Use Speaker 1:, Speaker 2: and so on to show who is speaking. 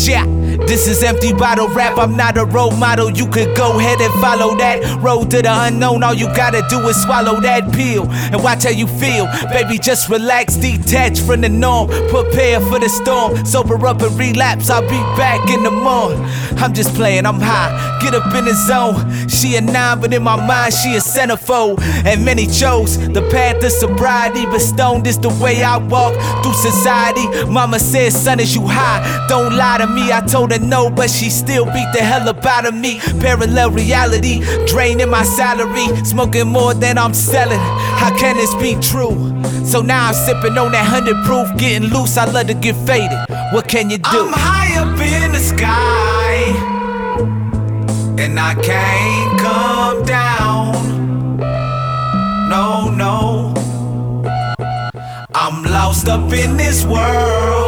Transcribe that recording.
Speaker 1: Yeah, this is empty bottle rap. I'm not a role model. You could go ahead and follow that road to the unknown. All you gotta do is swallow that pill and watch how you feel. Baby, just relax, detach from the norm. Prepare for the storm. Sober up and relapse. I'll be back in the morning. I'm just playing, I'm high. Get up in the zone. She a 9, but in my mind she a centerfold. And many chose the path of sobriety, but stoned is the way I walk through society. Mama said, son, is you high? Don't lie to me. I told her no, but she still beat the hell up out of me. Parallel reality, draining my salary, smoking more than I'm selling. How can this be true? So now I'm sipping on that 100 proof, getting loose. I love to get faded. What can you do? I'm high up in the sky, and I can't come down. No, no. I'm lost up in this world,